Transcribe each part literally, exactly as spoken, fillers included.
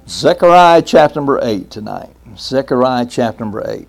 Zechariah chapter number eight tonight. Zechariah chapter number eight.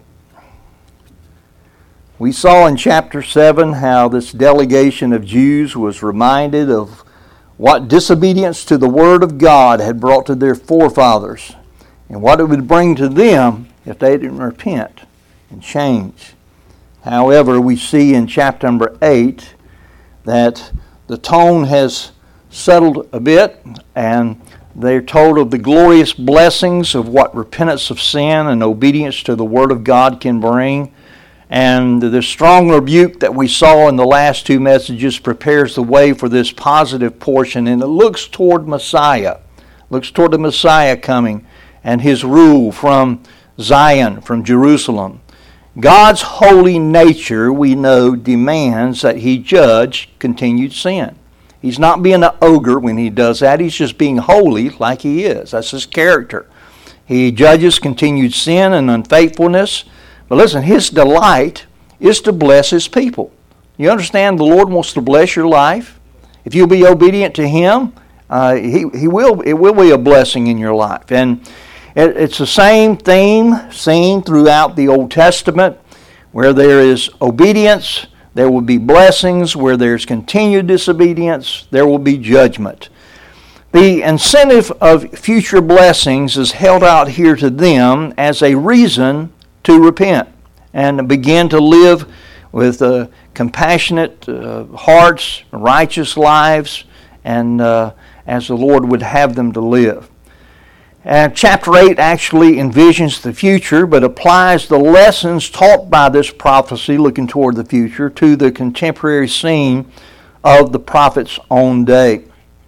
We saw in chapter seven how this delegation of Jews was reminded of what disobedience to the Word of God had brought to their forefathers and what it would bring to them if they didn't repent and change. However, we see in chapter number eight that the tone has settled a bit, and they're told of the glorious blessings of what repentance of sin and obedience to the Word of God can bring. And the strong rebuke that we saw in the last two messages prepares the way for this positive portion, and it looks toward Messiah, looks toward the Messiah coming and His rule from Zion, from Jerusalem. God's holy nature, we know, demands that He judge continued sin. He's not being an ogre when He does that. He's just being holy like He is. That's His character. He judges continued sin and unfaithfulness. But listen, His delight is to bless His people. You understand the Lord wants to bless your life? If you'll be obedient to Him, uh, He He will. It will be a blessing in your life. And it, it's the same theme seen throughout the Old Testament. Where there is obedience, there will be blessings. Where there's continued disobedience, there will be judgment. The incentive of future blessings is held out here to them as a reason to repent and begin to live with uh, compassionate uh, hearts, righteous lives, and uh, as the Lord would have them to live. And chapter eight actually envisions the future, but applies the lessons taught by this prophecy, looking toward the future, to the contemporary scene of the prophet's own day.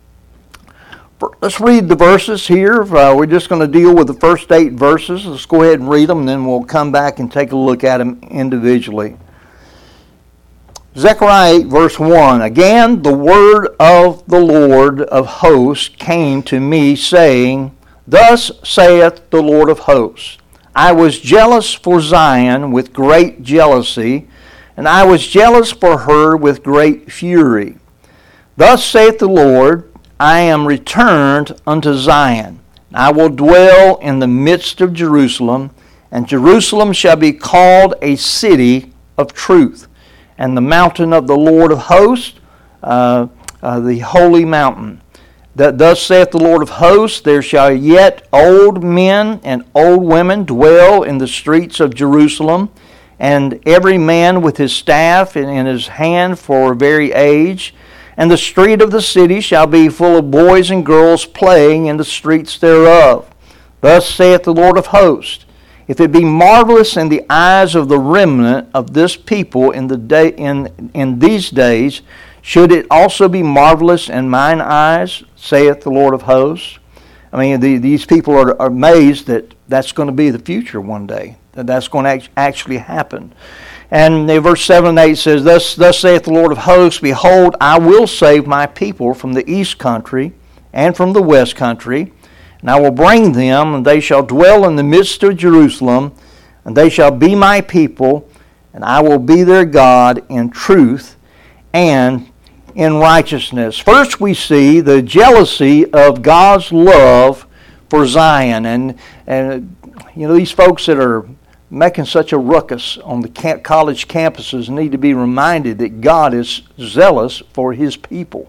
Let's read the verses here. Uh, we're just going to deal with the first eight verses. Let's go ahead and read them, and then we'll come back and take a look at them individually. Zechariah eight, verse one. Again, the word of the Lord of hosts came to me, saying, Thus saith the Lord of hosts, I was jealous for Zion with great jealousy, and I was jealous for her with great fury. Thus saith the Lord, I am returned unto Zion. I will dwell in the midst of Jerusalem, and Jerusalem shall be called a city of truth, and the mountain of the Lord of hosts, uh, uh, the holy mountain. That thus saith the Lord of hosts, there shall yet old men and old women dwell in the streets of Jerusalem, and every man with his staff in, in his hand for very age. And the street of the city shall be full of boys and girls playing in the streets thereof. Thus saith the Lord of hosts, if it be marvelous in the eyes of the remnant of this people in the day in, in these days, should it also be marvelous in mine eyes, saith the Lord of hosts? I mean, the, these people are, are amazed that that's going to be the future one day, that that's going to actually happen. And in verse seven and eight says, Thus, thus saith the Lord of hosts, Behold, I will save my people from the east country and from the west country, and I will bring them, and they shall dwell in the midst of Jerusalem, and they shall be my people, and I will be their God in truth and in righteousness. First we see the jealousy of God's love for Zion. And, and you know, these folks that are making such a ruckus on the camp, college campuses need to be reminded that God is zealous for His people.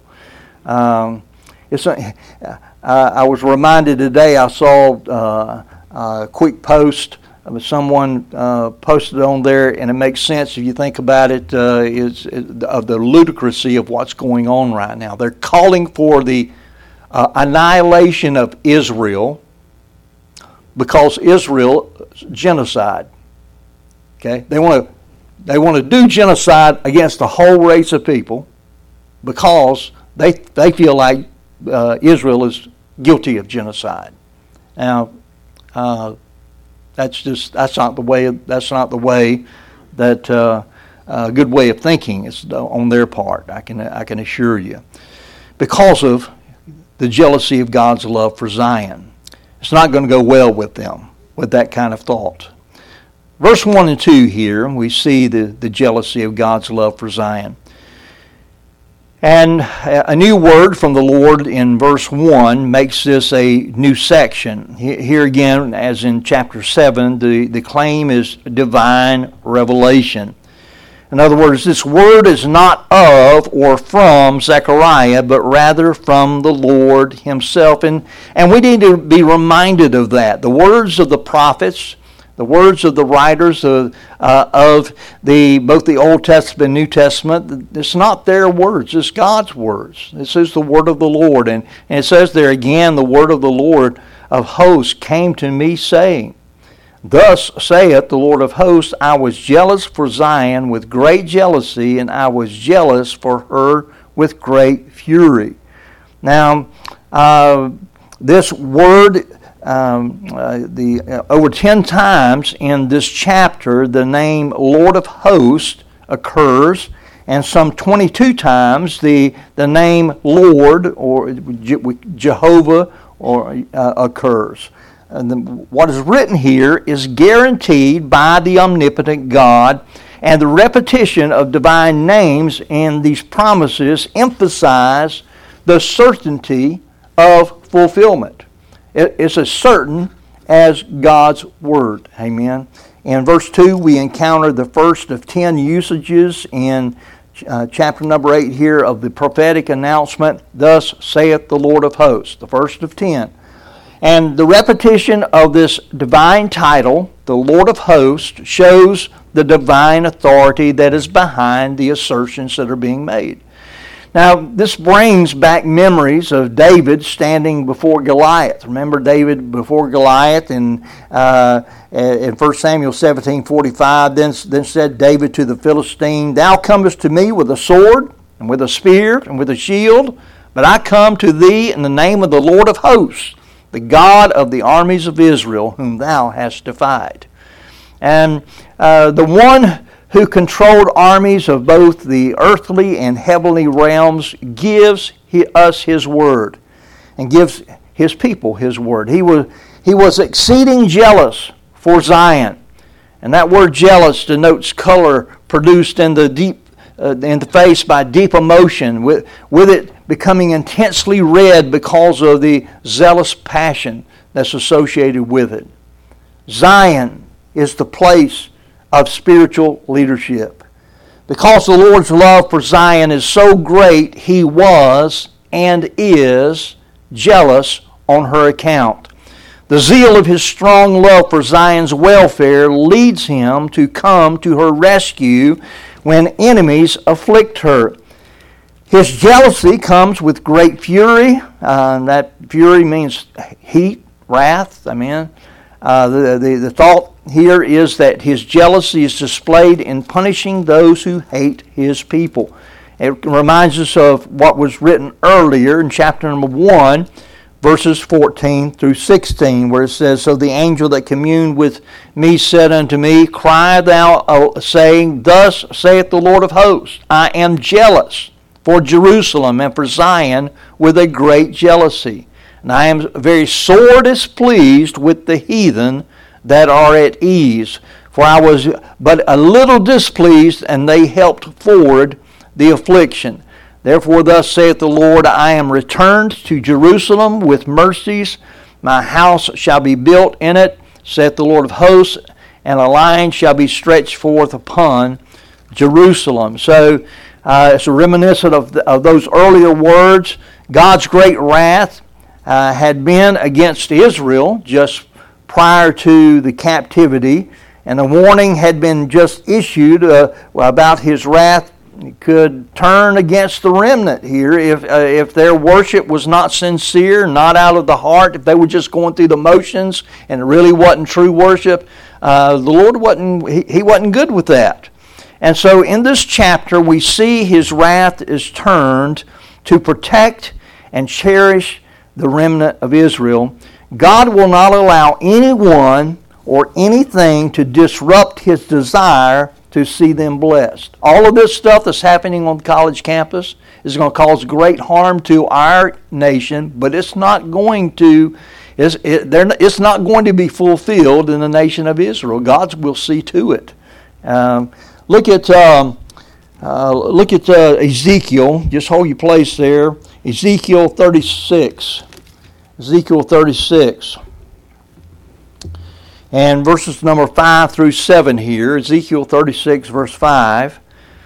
Um, it's a, uh, I was reminded today, I saw uh, a quick post. Someone uh, posted on there, and it makes sense if you think about it, uh, is, is of the ludicrousy of what's going on right now. They're calling for the uh, annihilation of Israel because Israel genocide. Okay, they want to they want to do genocide against the whole race of people because they they feel like uh, Israel is guilty of genocide. Now. Uh, That's just that's not the way that's not the way that uh, a good way of thinking is on their part. I can I can assure you, because of the jealousy of God's love for Zion, it's not going to go well with them with that kind of thought. Verse one and two here we see the, the jealousy of God's love for Zion. And a new word from the Lord in verse one makes this a new section. Here again, as in chapter seven, the, the claim is divine revelation. In other words, this word is not of or from Zechariah, but rather from the Lord himself. And, and we need to be reminded of that. The words of the prophets, the words of the writers of, uh, of the both the Old Testament and New Testament, it's not their words, it's God's words. This is the word of the Lord. And, and it says there again, the word of the Lord of hosts came to me saying, Thus saith the Lord of hosts, I was jealous for Zion with great jealousy, and I was jealous for her with great fury. Now, uh, this word, um, uh, the uh, over ten times in this chapter, the name Lord of hosts occurs, and some twenty-two times the the name Lord or Jehovah or uh, occurs. And the, what is written here is guaranteed by the omnipotent God, and the repetition of divine names in these promises emphasize the certainty of fulfillment. It, it's as certain as God's Word. Amen. In verse two, we encounter the first of ten usages in uh, chapter number eight here of the prophetic announcement, Thus saith the Lord of hosts, the first of ten. And the repetition of this divine title, the Lord of hosts, shows the divine authority that is behind the assertions that are being made. Now, this brings back memories of David standing before Goliath. Remember David before Goliath in, uh, in First Samuel seventeen forty-five, then, then said David to the Philistine, Thou comest to me with a sword, and with a spear, and with a shield, but I come to thee in the name of the Lord of hosts, the God of the armies of Israel, whom thou hast defied. And uh, the one who controlled armies of both the earthly and heavenly realms gives he, us his word and gives his people his word. He was, he was exceeding jealous for Zion. And that word jealous denotes color produced in the deep Uh, in the face by deep emotion, with, with it becoming intensely red because of the zealous passion that's associated with it. Zion is the place of spiritual leadership. Because the Lord's love for Zion is so great, He was and is jealous on her account. The zeal of His strong love for Zion's welfare leads Him to come to her rescue when enemies afflict her. His jealousy comes with great fury. Uh, that fury means heat, wrath. I mean, uh, the, the, the thought here is that His jealousy is displayed in punishing those who hate His people. It reminds us of what was written earlier in chapter number one, verses fourteen through sixteen, where it says, So the angel that communed with me said unto me, Cry thou, saying, Thus saith the Lord of hosts, I am jealous for Jerusalem and for Zion with a great jealousy. And I am very sore displeased with the heathen that are at ease. For I was but a little displeased, and they helped forward the affliction. Therefore thus saith the Lord, I am returned to Jerusalem with mercies. My house shall be built in it, saith the Lord of hosts, and a line shall be stretched forth upon Jerusalem. So uh, it's a reminiscent of, the, of those earlier words. God's great wrath uh, had been against Israel just prior to the captivity, and a warning had been just issued uh, about His wrath could turn against the remnant here if uh, if their worship was not sincere, not out of the heart, if they were just going through the motions and it really wasn't true worship. Uh, the Lord wasn't he, he wasn't good with that. And so in this chapter we see His wrath is turned to protect and cherish the remnant of Israel. God will not allow anyone or anything to disrupt His desire to see them blessed. All of this stuff that's happening on the college campus is going to cause great harm to our nation, but it's not going to it's, it, it's not going to be fulfilled in the nation of Israel. God will see to it. Um, look at um, Uh, look at uh, Ezekiel. Just hold your place there. Ezekiel thirty-six. Ezekiel thirty-six. And verses number five through seven here. Ezekiel thirty-six, verse five.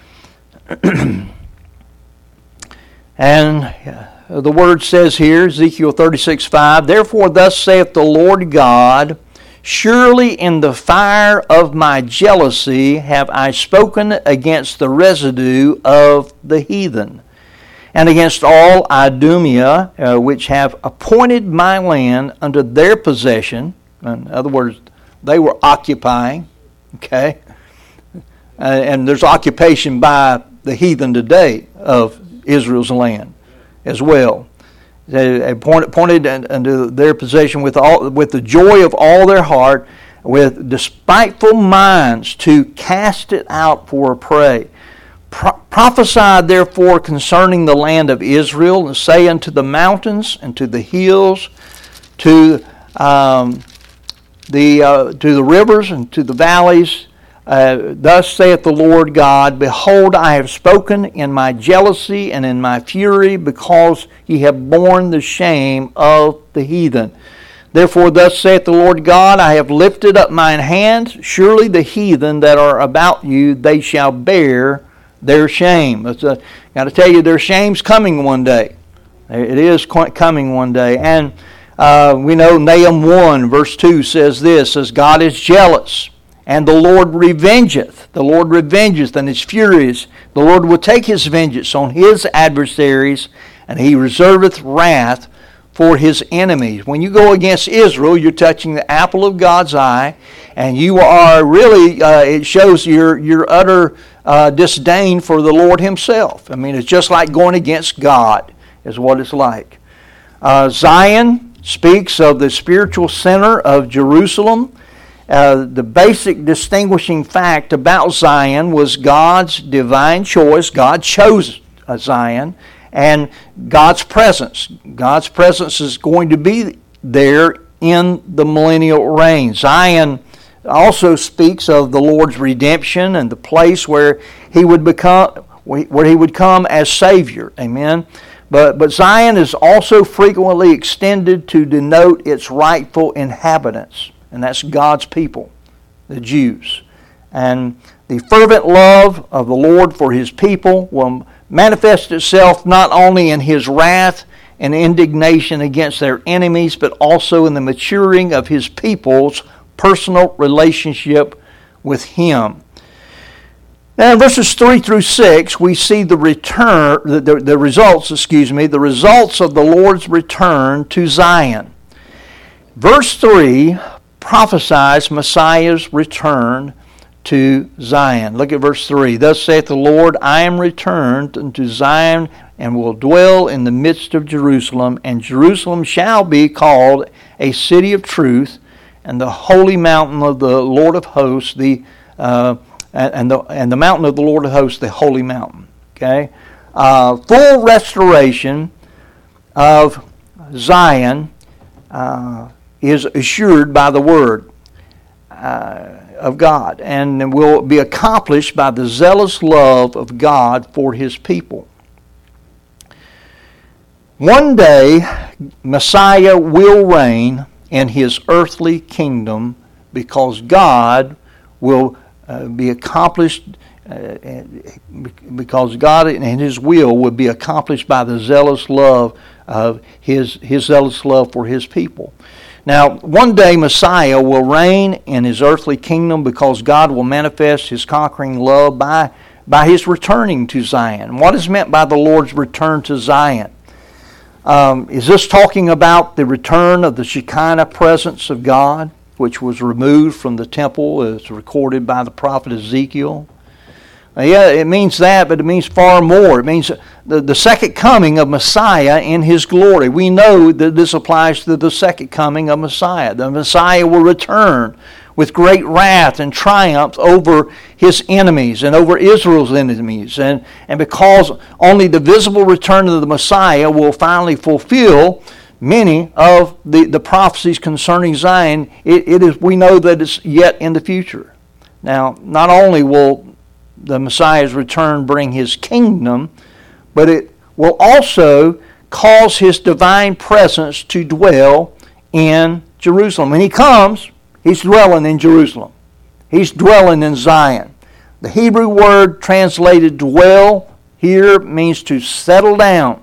And the word says here, Ezekiel thirty-six, five, "Therefore thus saith the Lord God, surely in the fire of my jealousy have I spoken against the residue of the heathen, and against all Idumea, uh, which have appointed my land unto their possession." In other words, they were occupying, okay? Uh, and there's occupation by the heathen today of Israel's land as well. They appointed, appointed unto their possession with all, with the joy of all their heart, with despiteful minds to cast it out for a prey. Pro- prophesy therefore concerning the land of Israel, and say unto the mountains and to the hills, to um, the uh, to the rivers and to the valleys, uh, thus saith the Lord God, behold, I have spoken in my jealousy and in my fury, because ye have borne the shame of the heathen. Therefore thus saith the Lord God, I have lifted up mine hand, surely the heathen that are about you, they shall bear their shame. I've got to tell you, their shame's coming one day. It is coming one day. And uh, we know Nahum one verse two says this, says, God is jealous, and the Lord revengeth. The Lord revengeth and is furious. The Lord will take his vengeance on his adversaries, and he reserveth wrath for his enemies. When you go against Israel, you're touching the apple of God's eye, and you are really, uh, it shows your, your utter uh, disdain for the Lord himself. I mean, it's just like going against God is what it's like. Uh, Zion speaks of the spiritual center of Jerusalem. Uh, the basic distinguishing fact about Zion was God's divine choice. God chose uh, Zion, and God's presence. God's presence is going to be there in the millennial reign. Zion also speaks of the Lord's redemption and the place where he would become, where he would come as Savior. Amen. But, but Zion is also frequently extended to denote its rightful inhabitants, and that's God's people, the Jews. And the fervent love of the Lord for his people will manifest itself not only in his wrath and indignation against their enemies, but also in the maturing of his people's personal relationship with him. Now in verses three through six, we see the return, the, the, the results, excuse me, the results of the Lord's return to Zion. Verse three prophesies Messiah's return to Zion. Look at verse three. Thus saith the Lord, I am returned unto Zion, and will dwell in the midst of Jerusalem, and Jerusalem shall be called a city of truth, and the holy mountain of the Lord of hosts, the uh, and the and the mountain of the Lord of hosts, the holy mountain. Okay, uh, full restoration of Zion uh, is assured by the word uh, of God, and will be accomplished by the zealous love of God for his people. One day, Messiah will reign in his earthly kingdom, because God will uh, be accomplished, uh, because God and his will would be accomplished by the zealous love of his, his zealous love for his people. Now, one day Messiah will reign in his earthly kingdom, because God will manifest his conquering love by, by his returning to Zion. What is meant by the Lord's return to Zion? Um, is this talking about the return of the Shekinah presence of God, which was removed from the temple as recorded by the prophet Ezekiel? Uh, yeah, it means that, but it means far more. It means the, the second coming of Messiah in his glory. We know that this applies to the second coming of Messiah. The Messiah will return with great wrath and triumph over his enemies and over Israel's enemies. And, and because only the visible return of the Messiah will finally fulfill many of the, the prophecies concerning Zion, it, it is we know that it's yet in the future. Now, not only will the Messiah's return bring his kingdom, but it will also cause his divine presence to dwell in Jerusalem. When he comes, he's dwelling in Jerusalem. He's dwelling in Zion. The Hebrew word translated dwell here means to settle down,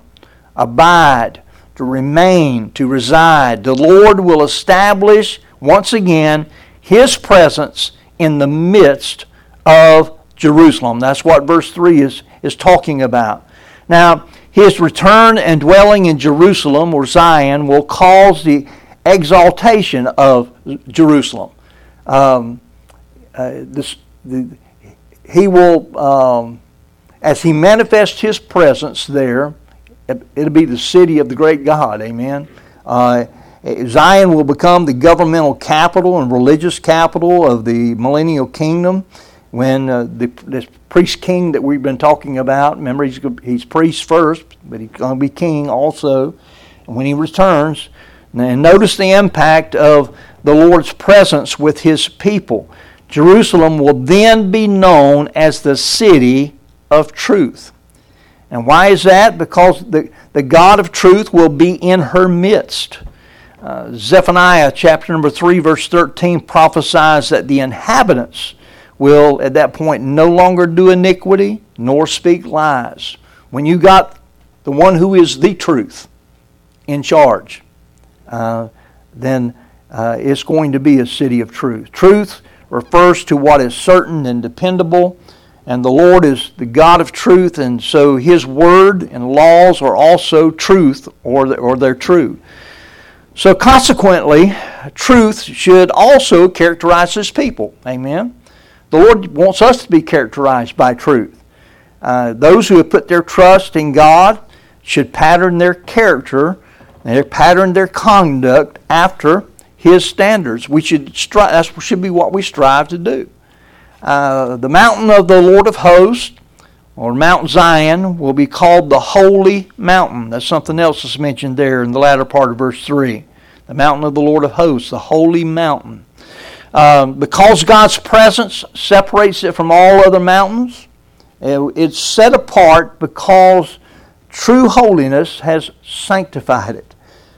abide, to remain, to reside. The Lord will establish once again his presence in the midst of Jerusalem. That's what verse three is, is talking about. Now, his return and dwelling in Jerusalem or Zion will cause the exaltation of Jerusalem. Um, uh, this, the, he will, um, as he manifests his presence there, it'll be the city of the great God. Amen. Uh, Zion will become the governmental capital and religious capital of the millennial kingdom. When uh, the this priest king that we've been talking about, remember he's he's priest first, but he's going to be king also. And when he returns, and notice the impact of the Lord's presence with his people. Jerusalem will then be known as the city of truth. And why is that? Because the, the God of truth will be in her midst. Uh, Zephaniah chapter number three verse thirteen prophesies that the inhabitants will at that point no longer do iniquity nor speak lies. When you got the one who is the truth in charge, uh, then uh, it's going to be a city of truth. Truth refers to what is certain and dependable, and the Lord is the God of truth, and so His word and laws are also truth, or or they're true. So consequently, truth should also characterize His people. Amen. The Lord wants us to be characterized by truth. Uh, those who have put their trust in God should pattern their character, and pattern their conduct after His standards. We should strive. That should be what we strive to do. Uh, the mountain of the Lord of hosts, or Mount Zion, will be called the Holy Mountain. That's something else that's mentioned there in the latter part of verse three. The mountain of the Lord of hosts, the Holy Mountain. Um, because God's presence separates it from all other mountains, it's set apart because true holiness has sanctified it.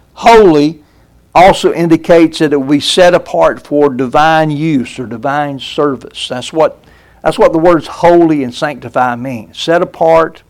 Holy also indicates that it will be set apart for divine use or divine service. That's what that's what the words holy and sanctify mean. Set apart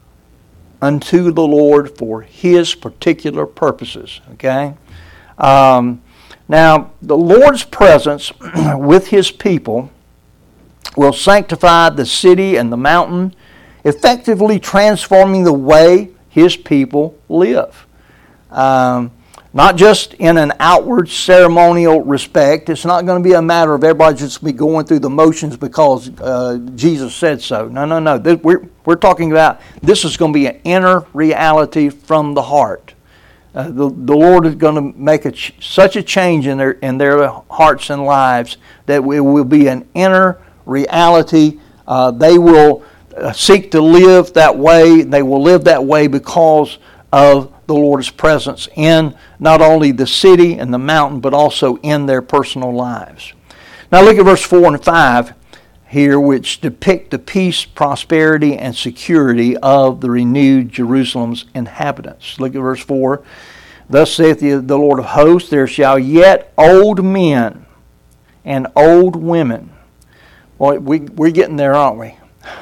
unto the Lord for His particular purposes. Okay? Um, now, the Lord's presence with His people will sanctify the city and the mountain, effectively transforming the way His people live. Um, Not just in an outward ceremonial respect. It's not going to be a matter of everybody just be going through the motions because uh, Jesus said so. No, no, no. This, we're, we're talking about this is going to be an inner reality from the heart. Uh, the, the Lord is going to make a ch- such a change in their in their hearts and lives that it will be an inner reality. Uh, they will uh, seek to live that way. They will live that way because of the Lord's presence in not only the city and the mountain, but also in their personal lives. Now look at verse four and five here, which depict the peace, prosperity, and security of the renewed Jerusalem's inhabitants. Look at verse four. Thus saith the, the Lord of hosts, there shall yet old men and old women. Well, we, we're getting there, aren't we?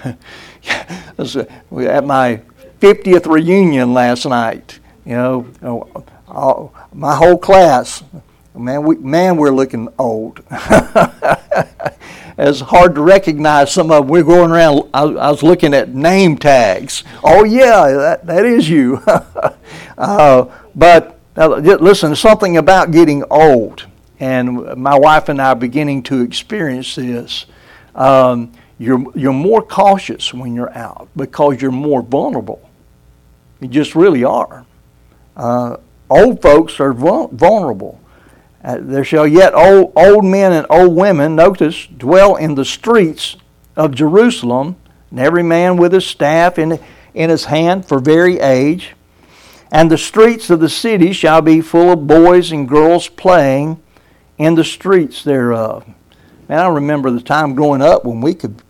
At my fiftieth reunion last night, you know, all, my whole class, man, we, man, we're looking old. It's hard to recognize some of them. We're going around, I, I was looking at name tags. Oh, yeah, that, that is you. uh, but uh, listen, there's something about getting old, and my wife and I are beginning to experience this. Um, you're, you're more cautious when you're out because you're more vulnerable. You just really are. Uh, old folks are vulnerable. Uh, there shall yet old, old men and old women, notice, dwell in the streets of Jerusalem, and every man with his staff in, in his hand for very age. And the streets of the city shall be full of boys and girls playing in the streets thereof. Man, I remember the time growing up when we could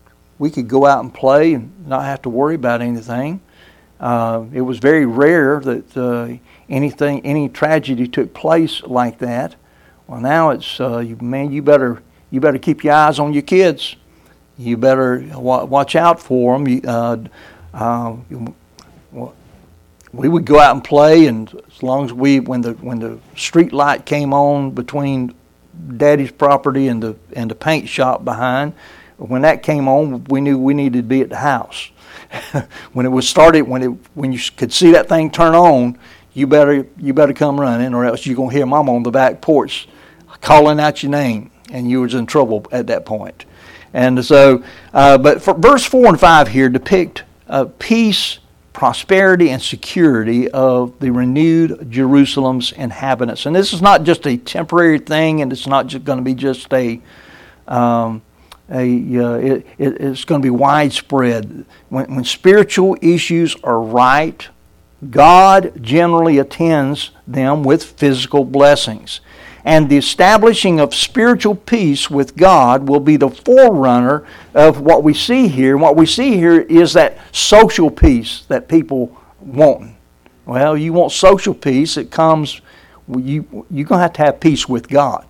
we could go out and play and not have to worry about anything. Uh, it was very rare that uh, anything, any tragedy took place like that. Well, now it's uh, you, man, you better you better keep your eyes on your kids. You better wa- watch out for them. You, uh, uh, well, we would go out and play, and as long as we, when the when the street light came on between Daddy's property and the and the paint shop behind, when that came on, we knew we needed to be at the house. When it was started, when it when you could see that thing turn on, you better you better come running, or else you're gonna hear Mama on the back porch calling out your name, and you was in trouble at that point. And so, uh, but for verse four and five here depict uh, peace, prosperity, and security of the renewed Jerusalem's inhabitants. And this is not just a temporary thing, and it's not just going to be just a um, a uh, it, it, it's going to be widespread. When, when spiritual issues are right, God generally attends them with physical blessings. And the establishing of spiritual peace with God will be the forerunner of what we see here. And what we see here is that social peace that people want. Well, you want social peace, it comes, you, you're going to have to have peace with God.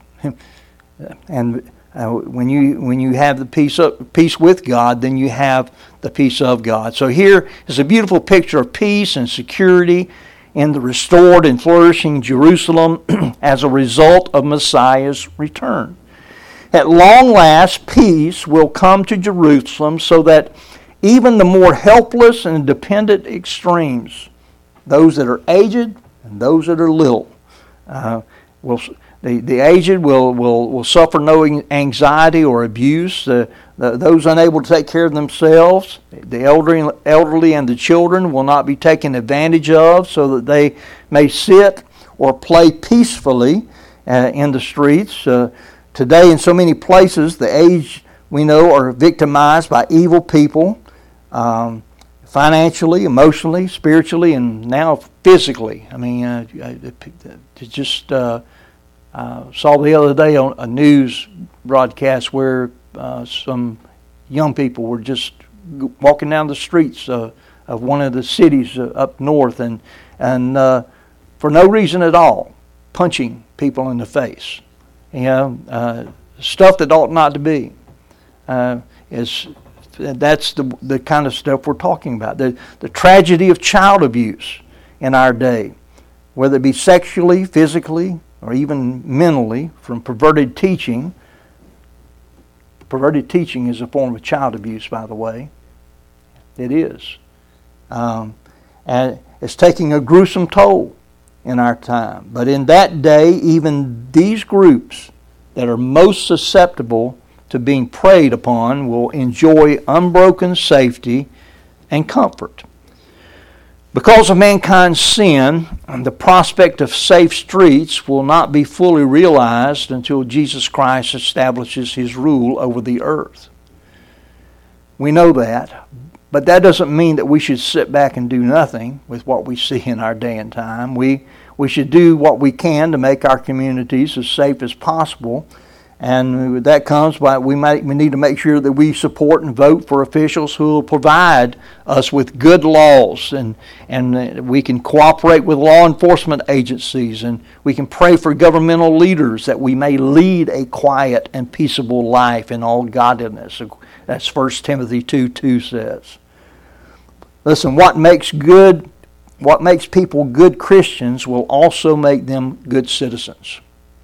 And uh, when you when you have the peace of, peace with God, then you have the peace of God. So here is a beautiful picture of peace and security in the restored and flourishing Jerusalem as a result of Messiah's return. At long last, peace will come to Jerusalem so that even the more helpless and dependent extremes, those that are aged and those that are little, uh, will the, the aged will, will, will suffer no anxiety or abuse. The, the, those unable to take care of themselves, the elderly, elderly and the children will not be taken advantage of so that they may sit or play peacefully uh, in the streets. Uh, today in so many places, the aged, we know, are victimized by evil people, um, financially, emotionally, spiritually, and now physically. I mean, uh, it just... Uh, Uh, saw the other day on a news broadcast where uh, some young people were just walking down the streets uh, of one of the cities uh, up north and and uh, for no reason at all, punching people in the face. You know, uh, stuff that ought not to be. Uh, is that's the the kind of stuff we're talking about. The the tragedy of child abuse in our day, whether it be sexually, physically, or even mentally, from perverted teaching. Perverted teaching is a form of child abuse, by the way. It is. Um, and it's taking a gruesome toll in our time. But in that day, even these groups that are most susceptible to being preyed upon will enjoy unbroken safety and comfort. Because of mankind's sin, the prospect of safe streets will not be fully realized until Jesus Christ establishes His rule over the earth. We know that, but that doesn't mean that we should sit back and do nothing with what we see in our day and time. We we should do what we can to make our communities as safe as possible. And that comes by we might we need to make sure that we support and vote for officials who will provide us with good laws, and and we can cooperate with law enforcement agencies, and we can pray for governmental leaders that we may lead a quiet and peaceable life in all godliness. That's First Timothy two two says. Listen, what makes good, what makes people good Christians will also make them good citizens.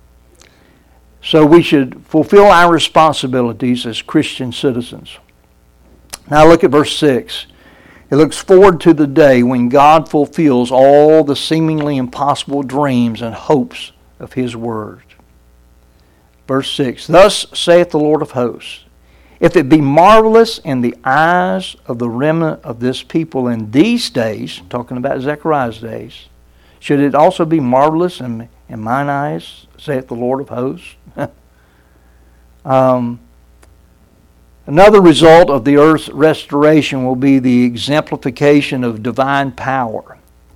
So we should fulfill our responsibilities as Christian citizens. Now look at verse six. It looks forward to the day when God fulfills all the seemingly impossible dreams and hopes of His Word. Verse six, Thus saith the Lord of hosts, if it be marvelous in the eyes of the remnant of this people in these days, talking about Zechariah's days, should it also be marvelous in, in mine eyes, saith the Lord of hosts? um, another result of the earth's restoration will be the exemplification of divine power.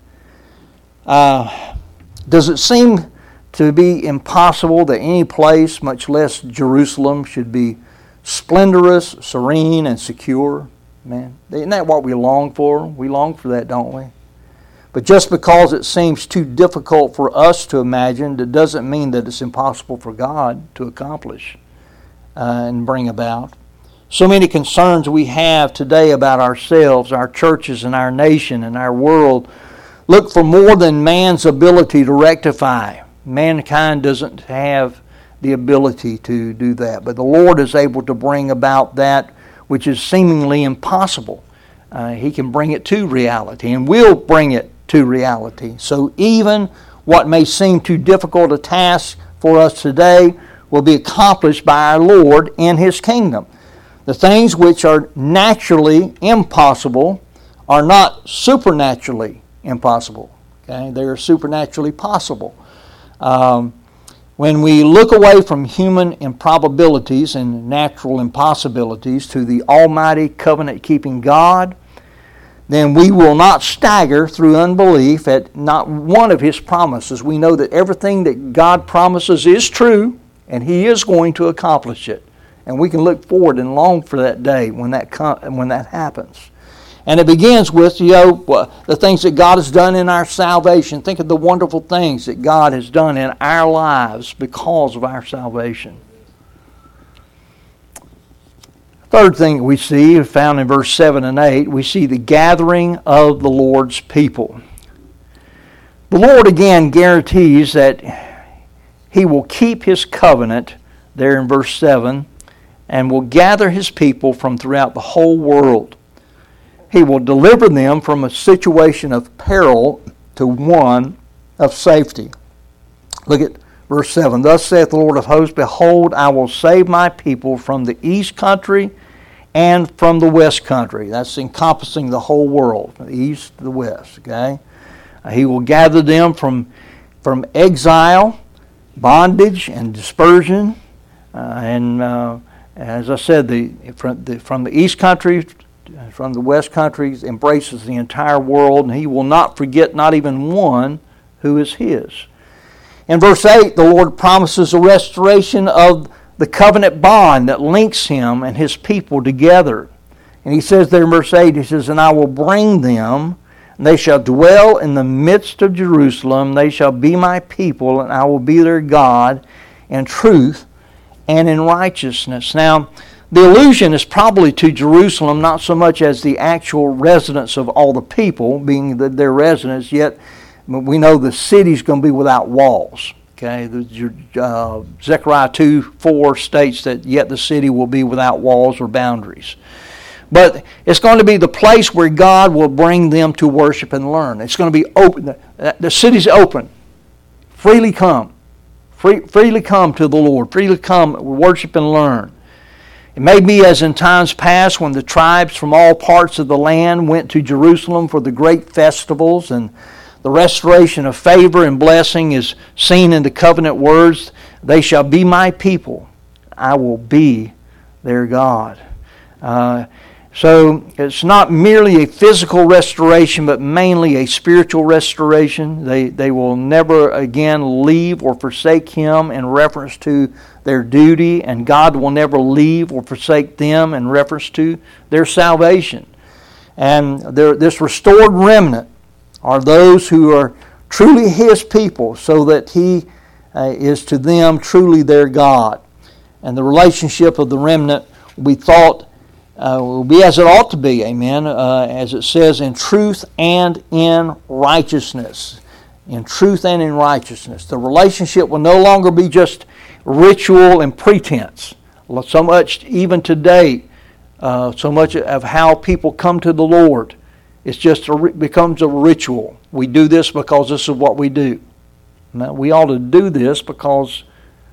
Uh, does it seem to be impossible that any place, much less Jerusalem, should be splendorous, serene, and secure. Man, isn't that what we long for? We long for that, don't we? But just because it seems too difficult for us to imagine, that doesn't mean that it's impossible for God to accomplish uh, and bring about. So many concerns we have today about ourselves, our churches, and our nation, and our world look for more than man's ability to rectify. Mankind doesn't have the ability to do that, but the Lord is able to bring about that which is seemingly impossible. Uh, he can bring it to reality, and will bring it to reality. So even what may seem too difficult a task for us today will be accomplished by our Lord in His kingdom. The things which are naturally impossible are not supernaturally impossible. Okay, they are supernaturally possible. Um, when we look away from human improbabilities and natural impossibilities to the Almighty covenant-keeping God, then we will not stagger through unbelief at not one of His promises. We know that everything that God promises is true, and He is going to accomplish it. And we can look forward and long for that day when that com- when that happens. And it begins with, you know, the things that God has done in our salvation. Think of the wonderful things that God has done in our lives because of our salvation. Third thing we see, found in verse seven and eight, we see the gathering of the Lord's people. The Lord again guarantees that He will keep His covenant, there in verse seven, and will gather His people from throughout the whole world. He will deliver them from a situation of peril to one of safety. Look at verse seven. Thus saith the Lord of hosts, Behold, I will save my people from the east country and from the west country. That's encompassing the whole world, the east to the west. Okay, uh, He will gather them from from exile, bondage, and dispersion, uh, and uh, as I said, the from, the from the east country, from the west countries, embraces the entire world, and He will not forget not even one who is His. In verse eight, the Lord promises a restoration of the covenant bond that links Him and His people together. And He says there in verse eight, He says, And I will bring them, and they shall dwell in the midst of Jerusalem. They shall be my people, and I will be their God in truth and in righteousness. Now, the allusion is probably to Jerusalem, not so much as the actual residence of all the people, being the, their residence, yet we know the city's going to be without walls. Okay, the, uh, Zechariah two four states that yet the city will be without walls or boundaries. But it's going to be the place where God will bring them to worship and learn. It's going to be open. The, the city's open. Freely come. Free, freely come to the Lord. Freely come, worship and learn. It may be as in times past when the tribes from all parts of the land went to Jerusalem for the great festivals, and the restoration of favor and blessing is seen in the covenant words, They shall be my people. I will be their God. Uh, so it's not merely a physical restoration, but mainly a spiritual restoration. They, they will never again leave or forsake Him in reference to their duty, and God will never leave or forsake them in reference to their salvation. And there, this restored remnant are those who are truly His people, so that He uh, is to them truly their God. And the relationship of the remnant will be thought, uh, will be as it ought to be, amen, uh, as it says, in truth and in righteousness. In truth and in righteousness. The relationship will no longer be just ritual and pretense. So much, even today, uh, so much of how people come to the Lord, it's just a, becomes a ritual. We do this because this is what we do. Now, we ought to do this because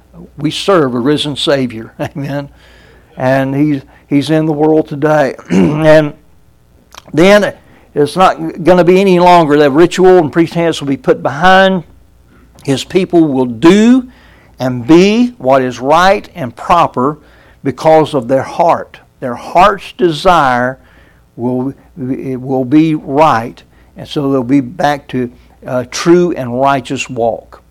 we serve a risen Savior. Amen. And He's, he's in the world today. And then it's not going to be any longer that ritual and pretense will be put behind. His people will do and be what is right and proper because of their heart. Their heart's desire will it will be right, and so they'll be back to a true and righteous walk.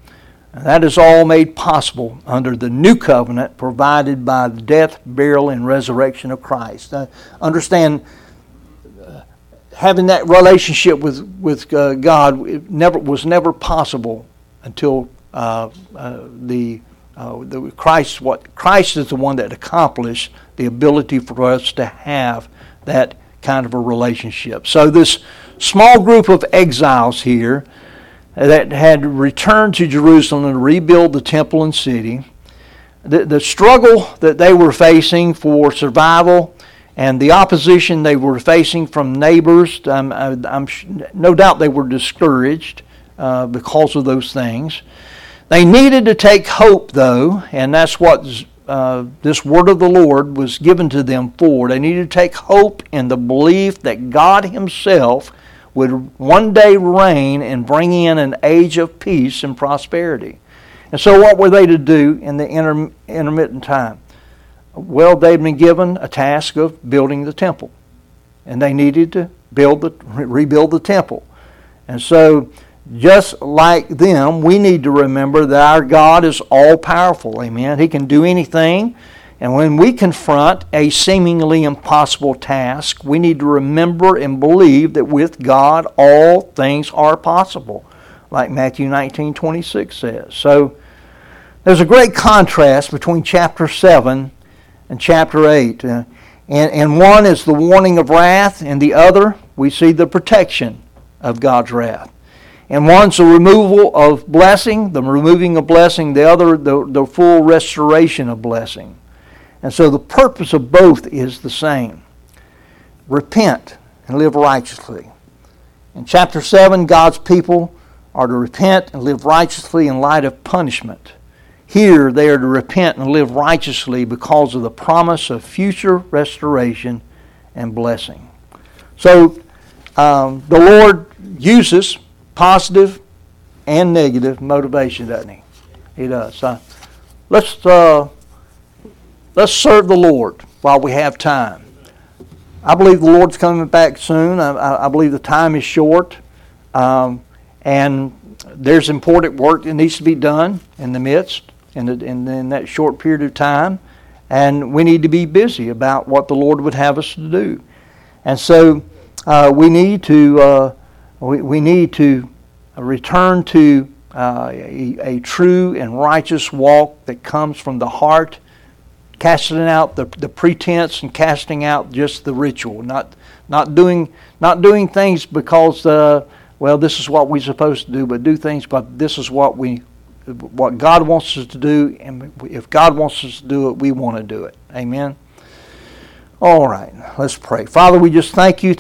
And that is all made possible under the new covenant provided by the death, burial, and resurrection of Christ. Uh, understand, uh, having that relationship with with uh, God it never was never possible until uh, uh, the, uh, the Christ. What Christ is the one that accomplished the ability for us to have that kind of a relationship. So this small group of exiles here that had returned to Jerusalem to rebuild the temple and city, the, the struggle that they were facing for survival and the opposition they were facing from neighbors, um, I, I'm no doubt they were discouraged uh, because of those things. They needed to take hope, though, and that's what uh, this word of the Lord was given to them for. They needed to take hope in the belief that God Himself would one day reign and bring in an age of peace and prosperity. And so what were they to do in the inter- intermittent time? Well, they'd been given a task of building the temple. And they needed to build the, rebuild the temple. And so just like them, we need to remember that our God is all-powerful. Amen. He can do anything. And when we confront a seemingly impossible task, we need to remember and believe that with God all things are possible, like Matthew nineteen twenty-six says. So there's a great contrast between chapter seven and chapter eight. Uh, and, and one is the warning of wrath, and the other we see the protection of God's wrath. And one's the removal of blessing, the removing of blessing, the other the, the full restoration of blessing. And so the purpose of both is the same. Repent and live righteously. In chapter seven, God's people are to repent and live righteously in light of punishment. Here, they are to repent and live righteously because of the promise of future restoration and blessing. So, um, the Lord uses positive and negative motivation, doesn't He? He does. Uh, let's... Uh, Let's serve the Lord while we have time. I believe the Lord's coming back soon. I, I believe the time is short. Um, and there's important work that needs to be done in the midst, in, the, in, in that short period of time. And we need to be busy about what the Lord would have us to do. And so uh, we need to uh, we, we need to return to uh, a, a true and righteous walk that comes from the heart, casting out the, the pretense and casting out just the ritual, not not doing not doing things because uh, well this is what we're supposed to do, but do things but this is what we what God wants us to do, and if God wants us to do it, we want to do it. Amen. All right, let's pray. Father, we just thank you